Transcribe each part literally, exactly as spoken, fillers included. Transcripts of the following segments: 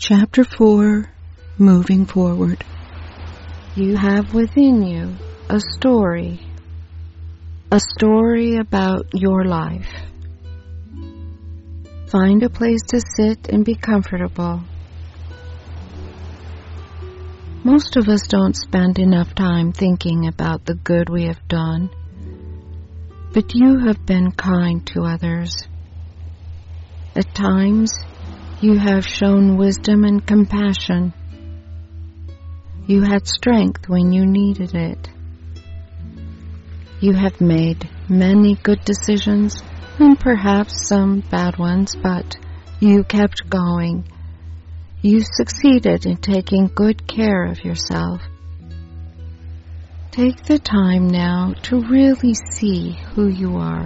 Chapter four, Moving Forward. You have within you a story, a story about your life. Find a place to sit and be comfortable. Most of us don't spend enough time thinking about the good we have done, but you have been kind to others. At times, you have shown wisdom and compassion. You had strength when you needed it. You have made many good decisions and perhaps some bad ones, but you kept going. You succeeded in taking good care of yourself. Take the time now to really see who you are.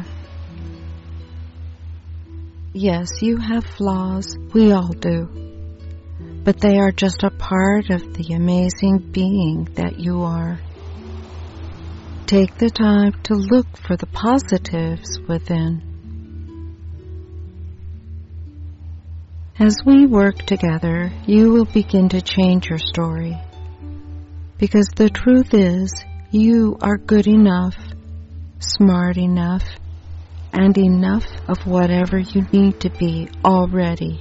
Yes, you have flaws. We all do. But they are just a part of the amazing being that you are. Take the time to look for the positives within. As we work together, you will begin to change your story. Because the truth is, you are good enough, smart enough, and enough of whatever you need to be already.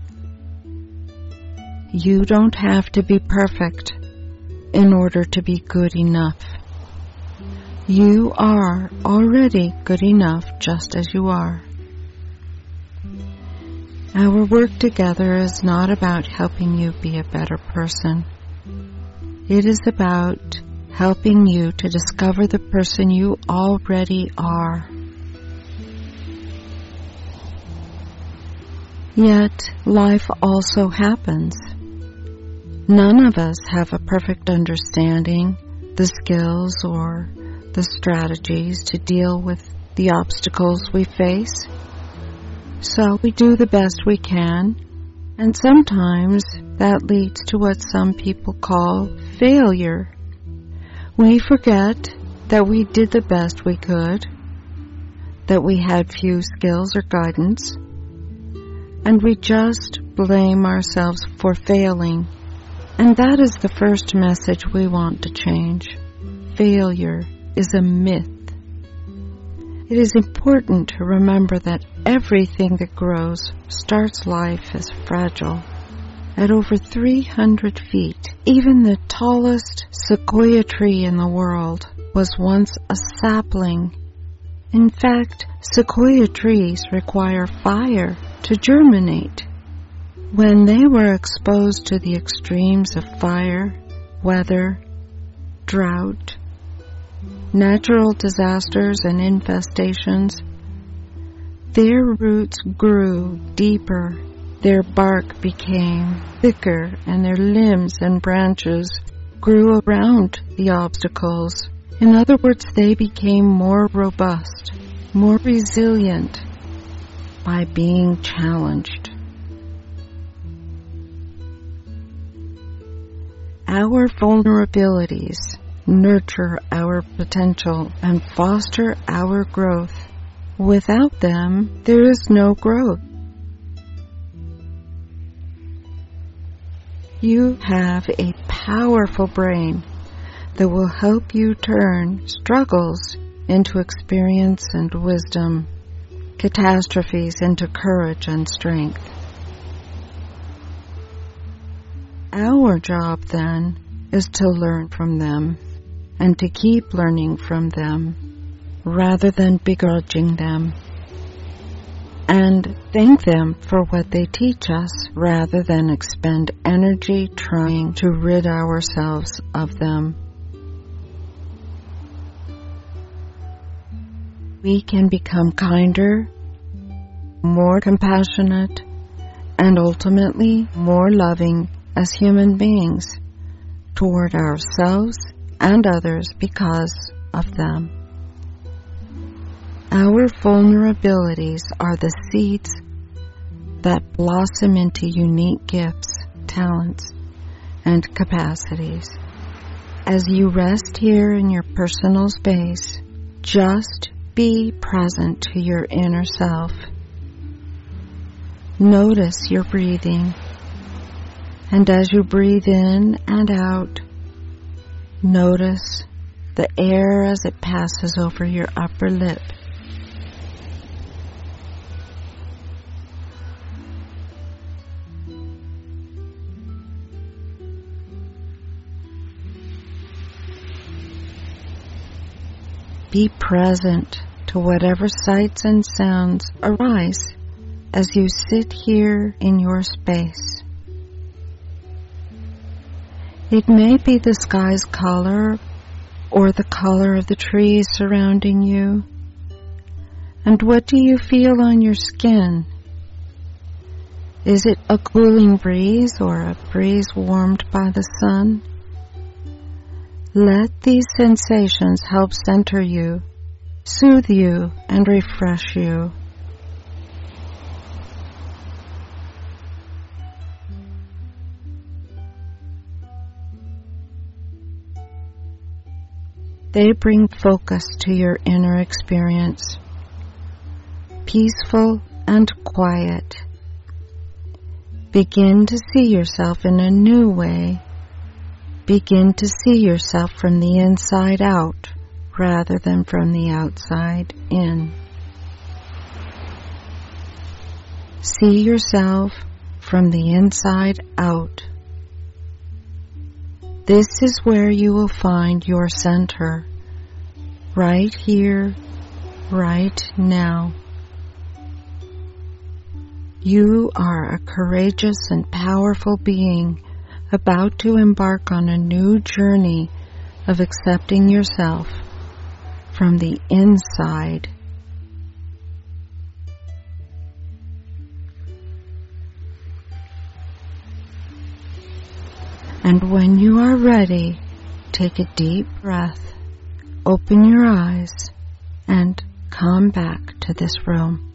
You don't have to be perfect in order to be good enough. You are already good enough just as you are. Our work together is not about helping you be a better person. It is about helping you to discover the person you already are. Yet, life also happens. None of us have a perfect understanding, the skills or the strategies to deal with the obstacles we face. So we do the best we can, and sometimes that leads to what some people call failure. We forget that we did the best we could, that we had few skills or guidance, and we just blame ourselves for failing. And that is the first message we want to change. Failure is a myth. It is important to remember that everything that grows starts life as fragile. At over three hundred feet, even the tallest sequoia tree in the world was once a sapling. In fact, sequoia trees require fire to germinate. When they were exposed to the extremes of fire, weather, drought, natural disasters and infestations, their roots grew deeper, their bark became thicker, and their limbs and branches grew around the obstacles. In other words, they became more robust, more resilient by being challenged. Our vulnerabilities nurture our potential and foster our growth. Without them, there is no growth. You have a powerful brain that will help you turn struggles into experience and wisdom, catastrophes into courage and strength. Our job, then, is to learn from them and to keep learning from them rather than begrudging them, and thank them for what they teach us rather than expend energy trying to rid ourselves of them. We can become kinder, more compassionate, and ultimately more loving as human beings toward ourselves and others because of them. Our vulnerabilities are the seeds that blossom into unique gifts, talents, and capacities. As you rest here in your personal space, just be present to your inner self. Notice your breathing. And as you breathe in and out, notice the air as it passes over your upper lip. Be present to whatever sights and sounds arise as you sit here in your space. It may be the sky's color or the color of the trees surrounding you. And what do you feel on your skin? Is it a cooling breeze or a breeze warmed by the sun? Let these sensations help center you, soothe you, and refresh you. They bring focus to your inner experience, peaceful and quiet. Begin to see yourself in a new way. Begin to see yourself from the inside out rather than from the outside in. See yourself from the inside out. This is where you will find your center, right here, right now. You are a courageous and powerful being about to embark on a new journey of accepting yourself from the inside. And when you are ready, take a deep breath, open your eyes, and come back to this room.